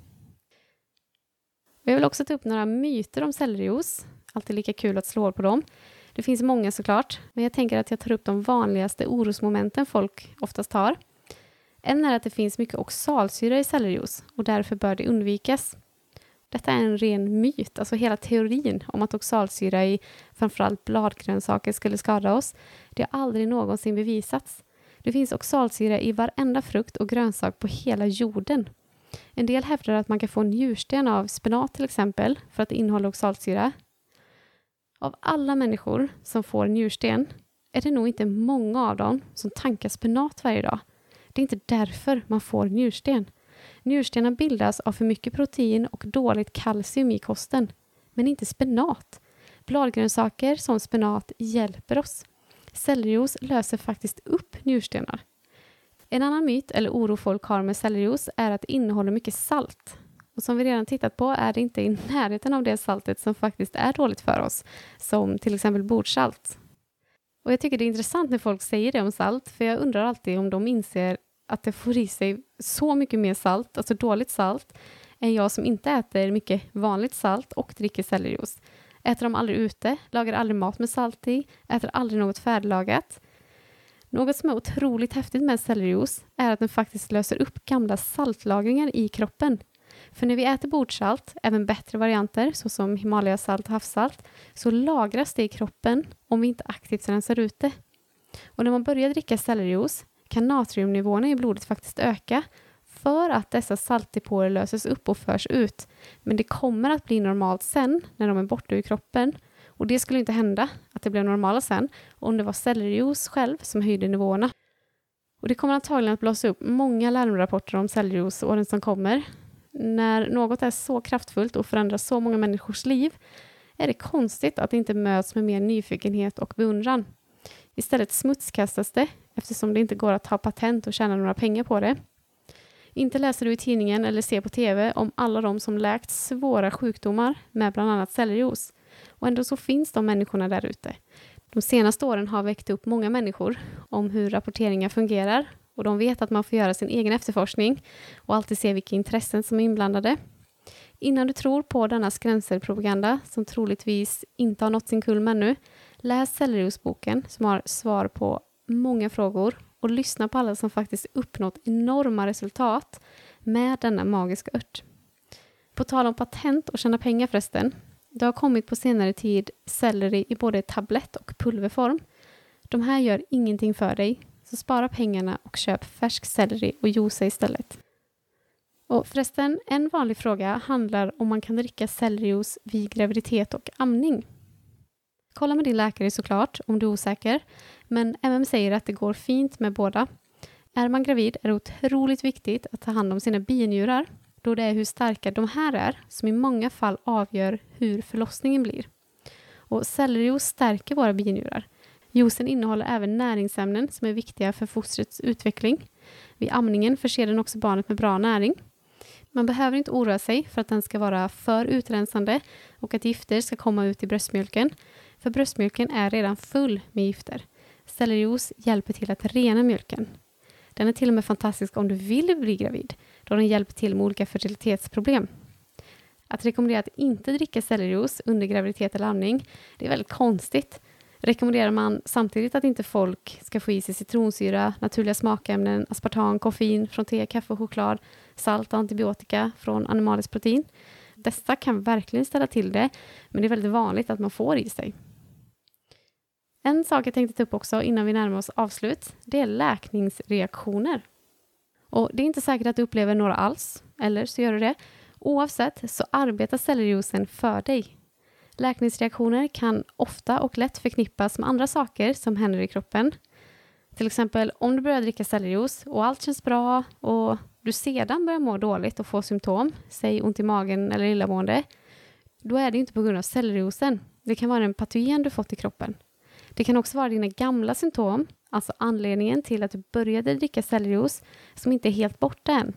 Jag vill också ta upp några myter om sellerijuice. Alltid lika kul att slå på dem. Det finns många såklart, men jag tänker att jag tar upp de vanligaste orosmomenten folk oftast har. En är att det finns mycket oxalsyra i sellerijuice och därför bör det undvikas. Detta är en ren myt, alltså hela teorin om att oxalsyra i framförallt bladgrönsaker skulle skada oss. Det har aldrig någonsin bevisats. Det finns oxalsyra i varenda frukt och grönsak på hela jorden. En del hävdar att man kan få njursten av spenat till exempel för att det innehåller oxalsyra. Av alla människor som får njursten är det nog inte många av dem som tankar spenat varje dag. Det är inte därför man får njursten. Njurstenar bildas av för mycket protein och dåligt kalcium i kosten, men inte spenat. Bladgrönsaker som spenat hjälper oss. Sellerijuice löser faktiskt upp njurstenar. En annan myt eller oro folk har med sellerijuice är att det innehåller mycket salt. Och som vi redan tittat på är det inte i närheten av det saltet som faktiskt är dåligt för oss, som till exempel bordsalt. Och jag tycker det är intressant när folk säger det om salt, för jag undrar alltid om de inser att det får i sig så mycket mer salt, alltså dåligt salt, än jag som inte äter mycket vanligt salt och dricker sellerijuice. Äter de aldrig ute, lagar aldrig mat med salt i, äter aldrig något färdiglagat. Något som är otroligt häftigt med sellerijuice är att den faktiskt löser upp gamla saltlagringar i kroppen. För när vi äter bordsalt, även bättre varianter såsom Himalayasalt och havssalt, så lagras det i kroppen om vi inte aktivt rensar ut det. Och när man börjar dricka sellerijuice kan natriumnivåerna i blodet faktiskt öka för att dessa saltdepåer löses upp och förs ut. Men det kommer att bli normalt sen när de är borta ur kroppen. Och det skulle inte hända att det blev normala sen om det var sellerijuice själv som höjde nivåerna. Och det kommer antagligen att blåsa upp många larmrapporter om sellerijuice åren som kommer. När något är så kraftfullt och förändrar så många människors liv är det konstigt att det inte möts med mer nyfikenhet och beundran. Istället smutskastas det eftersom det inte går att ta patent och tjäna några pengar på det. Inte läser du i tidningen eller ser på tv om alla de som läkt svåra sjukdomar med bland annat sellerijuice. Och ändå så finns de människorna där ute. De senaste åren har väckt upp många människor om hur rapporteringar fungerar. Och de vet att man får göra sin egen efterforskning och alltid se vilka intressen som är inblandade. Innan du tror på denna skrämselpropaganda som troligtvis inte har nått sin kulm ännu, läs Sellerijuice-boken som har svar på många frågor och lyssna på alla som faktiskt uppnått enorma resultat med denna magiska ört. På tal om patent och tjäna pengar förresten, det har kommit på senare tid selleri i både tablett och pulverform. De här gör ingenting för dig, så spara pengarna och köp färsk selleri och juice istället. Och förresten, en vanlig fråga handlar om man kan dricka sellerijuice vid graviditet och amning. Kolla med din läkare såklart om du är osäker, men MM säger att det går fint med båda. Är man gravid är det otroligt viktigt att ta hand om sina binjurar, då det är hur starka de här är som i många fall avgör hur förlossningen blir. Och sellerijuice stärker våra binjurar. Juicen innehåller även näringsämnen som är viktiga för fostrets utveckling. Vid amningen förser den också barnet med bra näring. Man behöver inte oroa sig för att den ska vara för utrensande och att gifter ska komma ut i bröstmjölken. För bröstmjölken är redan full med gifter. Sellerijuice hjälper till att rena mjölken. Den är till och med fantastisk om du vill bli gravid, då den hjälper till med olika fertilitetsproblem. Att rekommendera att inte dricka sellerijuice under graviditet eller amning, det är väldigt konstigt. Rekommenderar man samtidigt att inte folk ska få i sig citronsyra, naturliga smakämnen, aspartam, koffein från te, kaffe och choklad, salt och antibiotika från animaliskt protein. Dessa kan verkligen ställa till det, men det är väldigt vanligt att man får i sig. En sak jag tänkte ta upp också innan vi närmar oss avslut, det är läkningsreaktioner. Och det är inte säkert att du upplever några alls, eller så gör du det. Oavsett så arbetar sellerijuicen för dig. Läkningsreaktioner kan ofta och lätt förknippas med andra saker som händer i kroppen. Till exempel om du börjar dricka sellerijuice och allt känns bra och du sedan börjar må dåligt och få symptom, säg ont i magen eller illamående, då är det inte på grund av sellerijuicen. Det kan vara en patogen du fått i kroppen. Det kan också vara dina gamla symptom, alltså anledningen till att du började dricka sellerijuice som inte är helt borta än.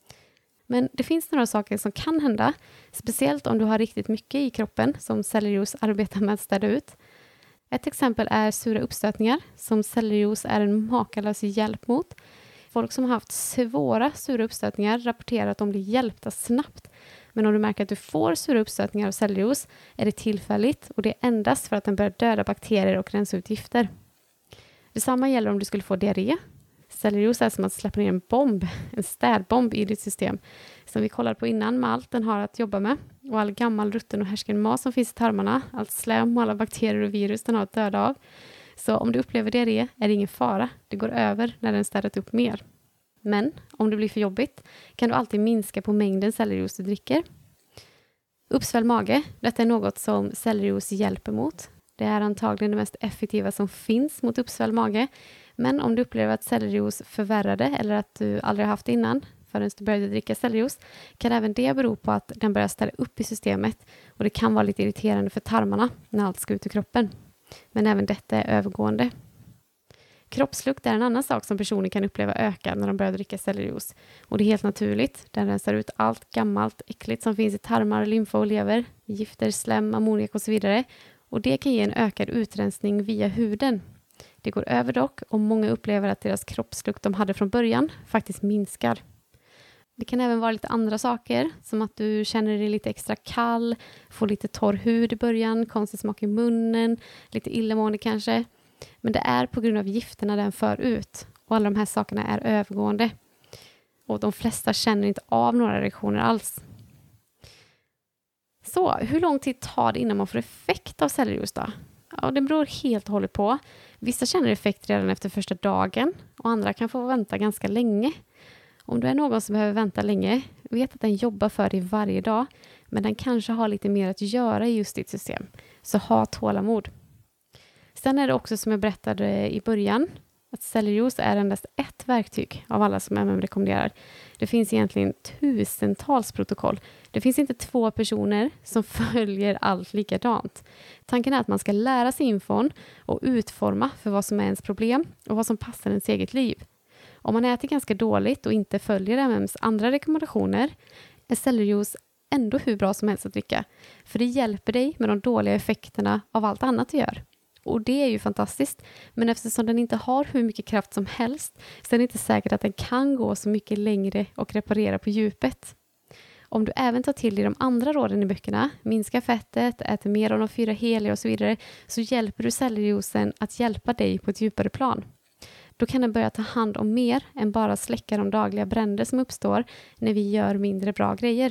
Men det finns några saker som kan hända, speciellt om du har riktigt mycket i kroppen som sellerijuice arbetar med att städa ut. Ett exempel är sura uppstötningar som sellerijuice är en makalös hjälp mot. Folk som har haft svåra sura uppstötningar rapporterar att de blir hjälpta snabbt. Men om du märker att du får sura uppstötningar av sellerijuice är det tillfälligt och det är endast för att den börjar döda bakterier och rensa ut gifter. Detsamma gäller om du skulle få diarré. Sellerijuice är som att släppa ner en bomb, en städbomb i ditt system. Som vi kollade på innan med allt den har att jobba med. Och all gammal, rutten och härsken mat som finns i tarmarna. Allt slem och alla bakterier och virus den har att döda av. Så om du upplever diarré är det ingen fara. Det går över när den städat upp mer. Men om det blir för jobbigt kan du alltid minska på mängden sellerijuice du dricker. Uppsvälld mage, detta är något som sellerijuice hjälper mot. Det är antagligen det mest effektiva som finns mot uppsvälld mage. Men om du upplever att sellerijuice förvärrade eller att du aldrig har haft det innan förrän du började dricka sellerijuice kan även det bero på att den börjar ställa upp i systemet och det kan vara lite irriterande för tarmarna när allt ska ut ur kroppen. Men även detta är övergående. Kroppslukt är en annan sak som personer kan uppleva öka när de börjar dricka sellerijuice. Och det är helt naturligt. Den rensar ut allt gammalt, äckligt som finns i tarmar, lymfa och lever, gifter, slem, ammoniak och så vidare. Och det kan ge en ökad utrensning via huden. Det går över dock och många upplever att deras kroppslukt de hade från början faktiskt minskar. Det kan även vara lite andra saker, som att du känner dig lite extra kall, får lite torr hud i början, konstig smak i munnen, lite illamående kanske. Men det är på grund av gifterna den för ut. Och alla de här sakerna är övergående. Och de flesta känner inte av några reaktioner alls. Så, hur lång tid tar det innan man får effekt av cellljus då? Ja, det beror helt och hållet på. Vissa känner effekt redan efter första dagen och andra kan få vänta ganska länge. Om du är någon som behöver vänta länge, vet att den jobbar för dig varje dag, men den kanske har lite mer att göra i just ditt system. Så ha tålamod. Sen är det också som jag berättade i början, att cellljus är endast ett verktyg av alla som MM rekommenderar. Det finns egentligen tusentals protokoll. Det finns inte 2 personer som följer allt likadant. Tanken är att man ska lära sig infon och utforma för vad som är ens problem och vad som passar ens eget liv. Om man äter ganska dåligt och inte följer MMs andra rekommendationer är cellljus ändå hur bra som helst att dricka. För det hjälper dig med de dåliga effekterna av allt annat du gör. Och det är ju fantastiskt, men eftersom den inte har hur mycket kraft som helst så är det inte säkert att den kan gå så mycket längre och reparera på djupet. Om du även tar till dig de andra råden i böckerna, minska fettet, äta mer av de 4 heliga och så vidare, så hjälper du celljusen att hjälpa dig på ett djupare plan. Då kan den börja ta hand om mer än bara släcka de dagliga bränder som uppstår när vi gör mindre bra grejer.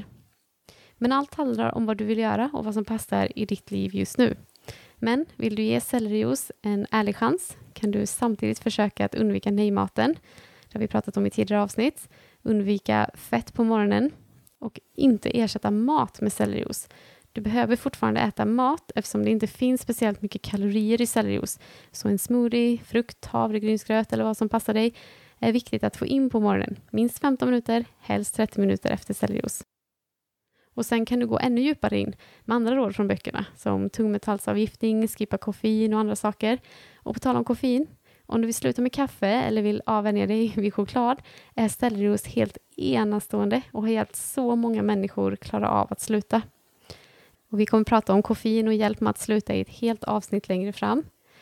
Men allt handlar om vad du vill göra och vad som passar i ditt liv just nu. Men vill du ge cellljus en ärlig chans kan du samtidigt försöka att undvika nejmaten. Det har vi pratat om i tidigare avsnitt. Undvika fett på morgonen och inte ersätta mat med cellljus. Du behöver fortfarande äta mat eftersom det inte finns speciellt mycket kalorier i cellljus. Så en smoothie, frukt, havregrynsgröt eller vad som passar dig är viktigt att få in på morgonen. Minst 15 minuter, helst 30 minuter efter cellljus. Och sen kan du gå ännu djupare in med andra råd från böckerna som tungmetallsavgiftning, skippa koffein och andra saker. Och på tal om koffein, om du vill sluta med kaffe eller vill avvänja dig vid choklad är cellljus helt enastående och har hjälpt så många människor klara av att sluta. Och vi kommer prata om koffein och hjälp med att sluta i ett helt avsnitt längre fram.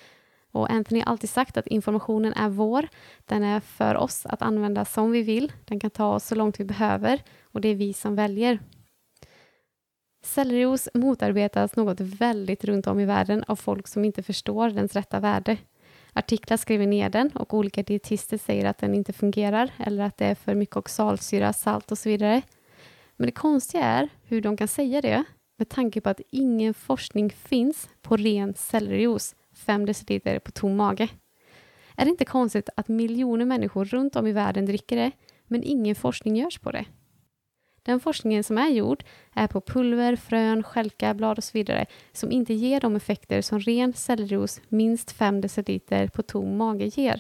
Och Anthony har alltid sagt att informationen är vår. Den är för oss att använda som vi vill. Den kan ta oss så långt vi behöver och det är vi som väljer. Cellljus motarbetas något väldigt runt om i världen av folk som inte förstår dens rätta värde. Artiklar skriver ner den och olika dietister säger att den inte fungerar eller att det är för mycket oxalsyra, salt och så vidare. Men det konstiga är hur de kan säga det med tanke på att ingen forskning finns på ren cellljus 5 deciliter på tom mage. Är det inte konstigt att miljoner människor runt om i världen dricker det men ingen forskning görs på det? Den forskningen som är gjord är på pulver, frön, stjälka, blad och så vidare som inte ger de effekter som ren cellljus minst 5 deciliter på tom mage ger.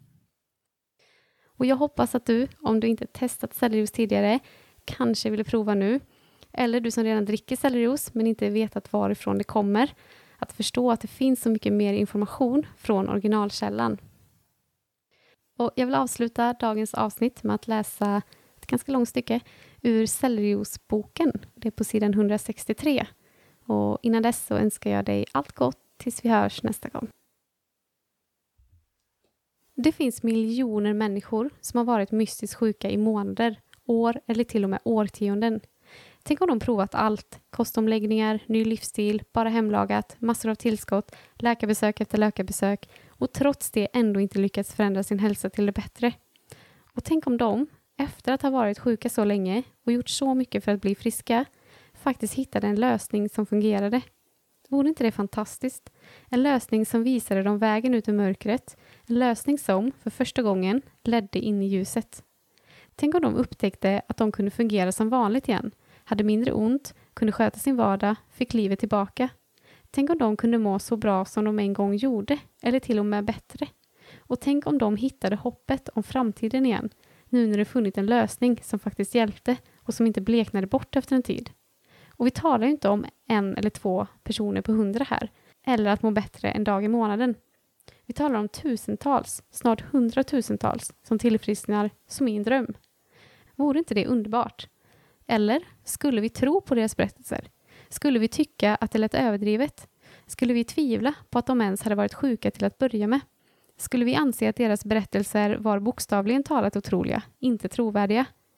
Och jag hoppas att du, om du inte testat cellljus tidigare, kanske vill prova nu. Eller du som redan dricker cellljus men inte vet att varifrån det kommer. Att förstå att det finns så mycket mer information från originalkällan. Och jag vill avsluta dagens avsnitt med att läsa ett ganska långt stycke ur cellljusboken. Det är på sidan 163. Och innan dess så önskar jag dig allt gott tills vi hörs nästa gång. Det finns miljoner människor som har varit mystiskt sjuka i månader, år eller till och med årtionden. Tänk om de provat allt. Kostomläggningar, ny livsstil, bara hemlagat, massor av tillskott, läkarbesök efter läkarbesök och trots det ändå inte lyckats förändra sin hälsa till det bättre. Och tänk om de, efter att ha varit sjuka så länge och gjort så mycket för att bli friska, faktiskt hittade en lösning som fungerade. Vore inte det fantastiskt? En lösning som visade dem vägen ut ur mörkret. En lösning som, för första gången, ledde in i ljuset. Tänk om de upptäckte att de kunde fungera som vanligt igen. Hade mindre ont, kunde sköta sin vardag, fick livet tillbaka. Tänk om de kunde må så bra som de en gång gjorde, eller till och med bättre. Och tänk om de hittade hoppet om framtiden igen, nu när det funnit en lösning som faktiskt hjälpte och som inte bleknade bort efter en tid. Och vi talar ju inte om 1 eller 2 personer på 100 här, eller att må bättre en dag i månaden. Vi talar om tusentals, snart 100-tusentals som tillfrisknar som i en dröm. Vore inte det underbart? Eller skulle vi tro på deras berättelser? Skulle vi tycka att det lät överdrivet? Skulle vi tvivla på att de ens hade varit sjuka till att börja med? Skulle vi anse att deras berättelser var bokstavligen talat otroliga, inte trovärdiga?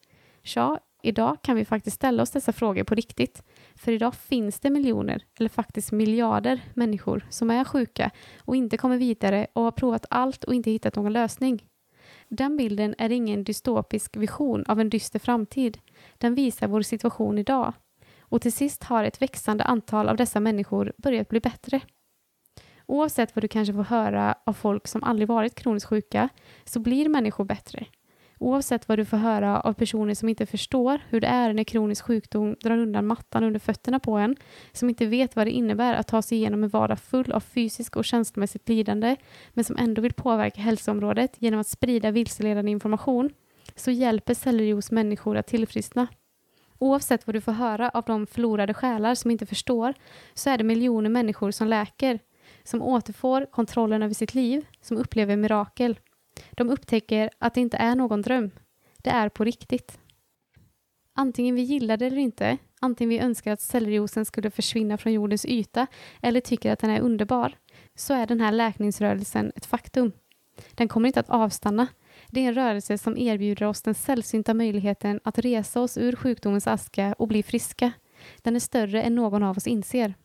Ja, idag kan vi faktiskt ställa oss dessa frågor på riktigt. För idag finns det miljoner, eller faktiskt miljarder människor som är sjuka och inte kommer vidare och har provat allt och inte hittat någon lösning. Den bilden är ingen dystopisk vision av en dyster framtid. Den visar vår situation idag. Och till sist har ett växande antal av dessa människor börjat bli bättre. Oavsett vad du kanske får höra av folk som aldrig varit kroniskt sjuka så blir människor bättre. Oavsett vad du får höra av personer som inte förstår hur det är när kronisk sjukdom drar undan mattan under fötterna på en, som inte vet vad det innebär att ta sig igenom en vardag full av fysisk och känslomässigt lidande, men som ändå vill påverka hälsoområdet genom att sprida vilseledande information, så hjälper Cellerios människor att tillfriskna. Oavsett vad du får höra av de förlorade själar som inte förstår, så är det miljoner människor som läker, som återfår kontrollen över sitt liv, som upplever mirakel. De upptäcker att det inte är någon dröm. Det är på riktigt. Antingen vi gillar det eller inte, antingen vi önskar att celleriosen skulle försvinna från jordens yta eller tycker att den är underbar, så är den här läkningsrörelsen ett faktum. Den kommer inte att avstanna. Det är en rörelse som erbjuder oss den sällsynta möjligheten att resa oss ur sjukdomens aska och bli friska. Den är större än någon av oss inser.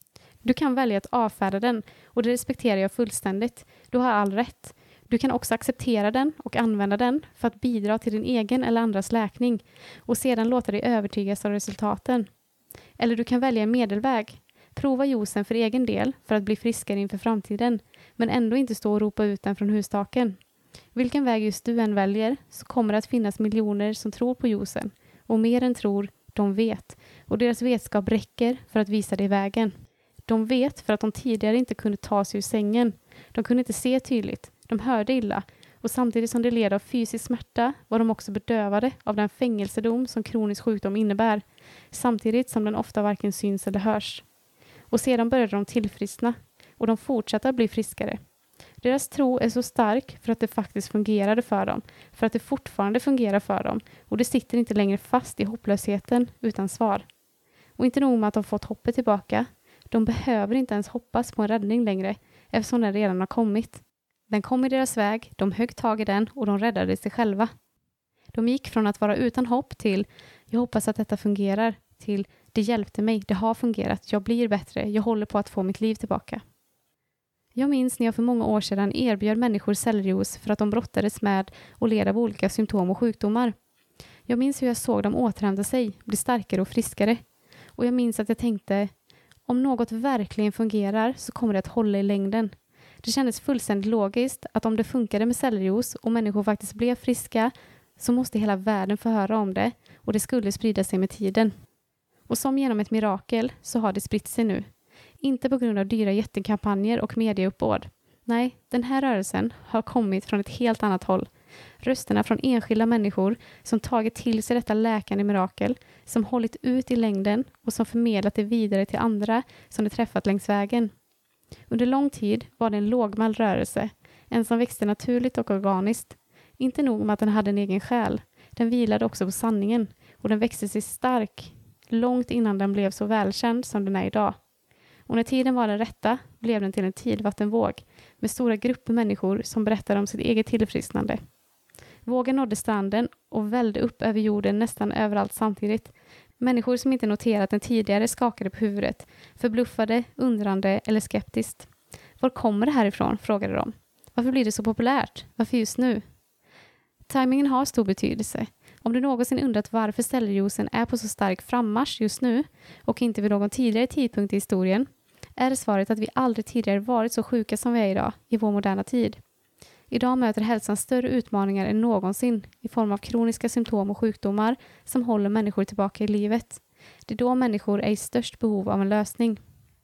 Du kan välja att avfärda den och det respekterar jag fullständigt. Du har all rätt. Du kan också acceptera den och använda den för att bidra till din egen eller andras läkning och sedan låta dig övertygas av resultaten. Eller du kan välja en medelväg. Prova juicen för egen del för att bli friskare inför framtiden, men ändå inte stå och ropa ut den från hustaken. Vilken väg just du än väljer så kommer det att finnas miljoner som tror på juicen. Och mer än tror, de vet. Och deras vetskap räcker för att visa dig vägen. De vet för att de tidigare inte kunde ta sig ur sängen. De kunde inte se tydligt. De hörde illa. Och samtidigt som de led av fysisk smärta var de också bedövade av den fängelsedom som kronisk sjukdom innebär. Samtidigt som den ofta varken syns eller hörs. Och sedan började de tillfriskna. Och de fortsatte att bli friskare. Deras tro är så stark för att det faktiskt fungerade för dem. För att det fortfarande fungerar för dem. Och det sitter inte längre fast i hopplösheten utan svar. Och inte nog med att de fått hoppet tillbaka. De behöver inte ens hoppas på en räddning längre. Eftersom den redan har kommit. Den kom i deras väg, de högg tag i den och de räddade sig själva. De gick från att vara utan hopp till jag hoppas att detta fungerar till det hjälpte mig, det har fungerat, jag blir bättre, jag håller på att få mitt liv tillbaka. Jag minns när jag för många år sedan erbjöd människor celljuice för att de brottades med och led av olika symptom och sjukdomar. Jag minns hur jag såg dem återhämta sig, bli starkare och friskare. Och jag minns att jag tänkte, om något verkligen fungerar så kommer det att hålla i längden. Det kändes fullständigt logiskt att om det funkade med celljuice och människor faktiskt blev friska så måste hela världen få höra om det och det skulle sprida sig med tiden. Och som genom ett mirakel så har det spritt sig nu. Inte på grund av dyra jättekampanjer och medieuppbåd. Nej, den här rörelsen har kommit från ett helt annat håll. Rösterna från enskilda människor som tagit till sig detta läkande mirakel, som hållit ut i längden och som förmedlat det vidare till andra som de träffat längs vägen. Under lång tid var det en lågmäld rörelse, en som växte naturligt och organiskt. Inte nog med att den hade en egen själ, den vilade också på sanningen och den växte sig stark långt innan den blev så välkänd som den är idag. Och när tiden var den rätta blev den till en tidvattenvåg med stora grupper människor som berättade om sitt eget tillfrisknande. Vågen nådde stranden och vällde upp över jorden nästan överallt samtidigt. Människor som inte noterat den tidigare skakade på huvudet, förbluffade, undrande eller skeptiskt. Var kommer det här ifrån? Frågade de. Varför blir det så populärt? Varför just nu? Timingen har stor betydelse. Om du någonsin undrat varför celljuicen är på så stark frammarsch just nu och inte vid någon tidigare tidpunkt i historien, är svaret att vi aldrig tidigare varit så sjuka som vi är idag i vår moderna tid. Idag möter hälsan större utmaningar än någonsin i form av kroniska symptom och sjukdomar som håller människor tillbaka i livet. Det är då människor är i störst behov av en lösning.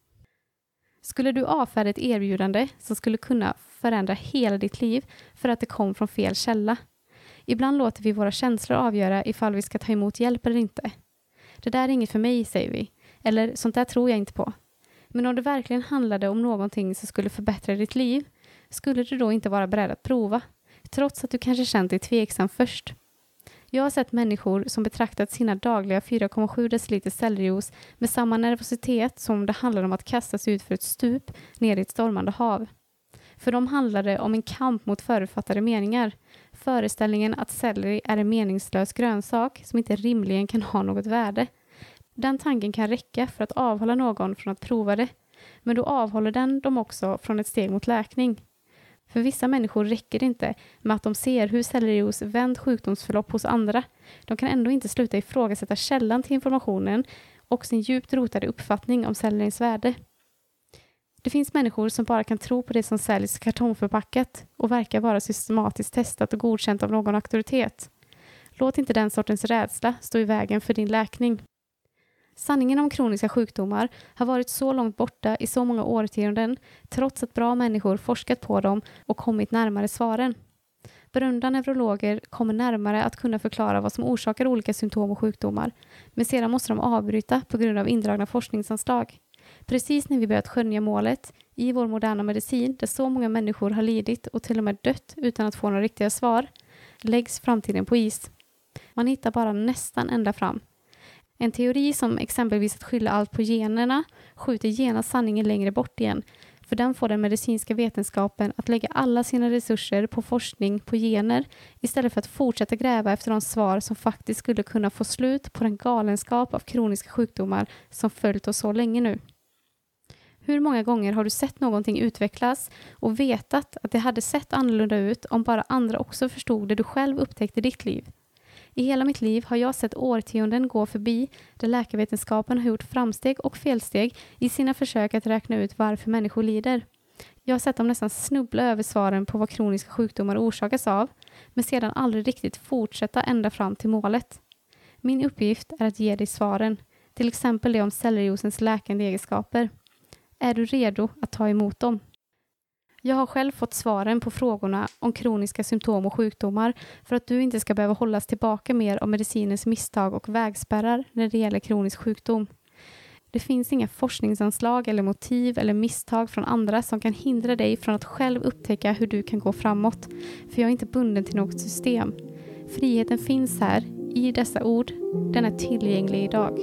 Skulle du avfärda ett erbjudande som skulle kunna förändra hela ditt liv för att det kom från fel källa? Ibland låter vi våra känslor avgöra ifall vi ska ta emot hjälp eller inte. Det där är inget för mig, säger vi. Eller sånt där tror jag inte på. Men om det verkligen handlade om någonting som skulle förbättra ditt liv, skulle du då inte vara beredd att prova? Trots att du kanske känt dig tveksam först. Jag har sett människor som betraktat sina dagliga 4,7 deciliter celljuice med samma nervositet som det handlar om att kastas ut för ett stup ner i ett stormande hav. För dem handlar det om en kamp mot förutfattade meningar. Föreställningen att selleri är en meningslös grönsak som inte rimligen kan ha något värde. Den tanken kan räcka för att avhålla någon från att prova det. Men då avhåller den dem också från ett steg mot läkning. För vissa människor räcker det inte med att de ser hur sellerios vänt sjukdomsförlopp hos andra. De kan ändå inte sluta ifrågasätta källan till informationen och sin djupt rotade uppfattning om sellerins värde. Det finns människor som bara kan tro på det som säljs kartongförpackat och verkar vara systematiskt testat och godkänt av någon auktoritet. Låt inte den sortens rädsla stå i vägen för din läkning. Sanningen om kroniska sjukdomar har varit så långt borta i så många årtionden trots att bra människor forskat på dem och kommit närmare svaren. Berömda neurologer kommer närmare att kunna förklara vad som orsakar olika symptom och sjukdomar, men sedan måste de avbryta på grund av indragna forskningsanslag. Precis när vi börjat skönja målet i vår moderna medicin, där så många människor har lidit och till och med dött utan att få några riktiga svar, läggs framtiden på is. Man hittar bara nästan ända fram. En teori som exempelvis att skylla allt på generna skjuter genast sanningen längre bort igen, för den får den medicinska vetenskapen att lägga alla sina resurser på forskning på gener istället för att fortsätta gräva efter de svar som faktiskt skulle kunna få slut på den galenskap av kroniska sjukdomar som följt oss så länge nu. Hur många gånger har du sett någonting utvecklas och vetat att det hade sett annorlunda ut om bara andra också förstod det du själv upptäckte i ditt liv? I hela mitt liv har jag sett årtionden gå förbi där läkarvetenskapen har gjort framsteg och felsteg i sina försök att räkna ut varför människor lider. Jag har sett dem nästan snubbla över svaren på vad kroniska sjukdomar orsakas av, men sedan aldrig riktigt fortsätta ända fram till målet. Min uppgift är att ge dig svaren, till exempel det om selleriosens läkande egenskaper. Är du redo att ta emot dem? Jag har själv fått svaren på frågorna om kroniska symptom och sjukdomar för att du inte ska behöva hållas tillbaka mer av medicinens misstag och vägspärrar när det gäller kronisk sjukdom. Det finns inga forskningsanslag eller motiv eller misstag från andra som kan hindra dig från att själv upptäcka hur du kan gå framåt, för jag är inte bunden till något system. Friheten finns här, i dessa ord. Den är tillgänglig idag.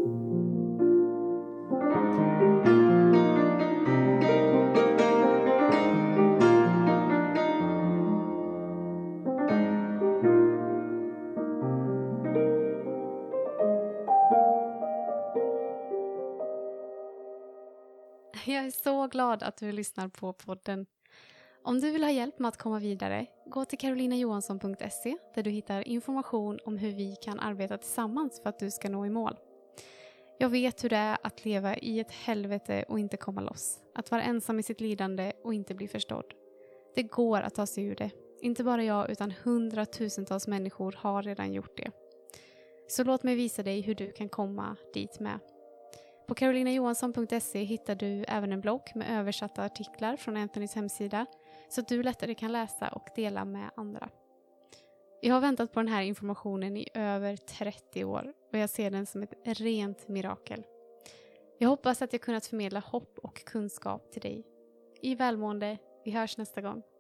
Jag är så glad att du lyssnar på podden. Om du vill ha hjälp med att komma vidare, gå till carolinajohansson.se där du hittar information om hur vi kan arbeta tillsammans för att du ska nå i mål. Jag vet hur det är att leva i ett helvete och inte komma loss. Att vara ensam i sitt lidande och inte bli förstådd. Det går att ta sig ur det. Inte bara jag utan hundratusentals människor har redan gjort det. Så låt mig visa dig hur du kan komma dit med. På carolinajohansson.se hittar du även en blogg med översatta artiklar från Anthonys hemsida så att du lättare kan läsa och dela med andra. Jag har väntat på den här informationen i över 30 år och jag ser den som ett rent mirakel. Jag hoppas att jag kunnat förmedla hopp och kunskap till dig. I välmående, vi hörs nästa gång.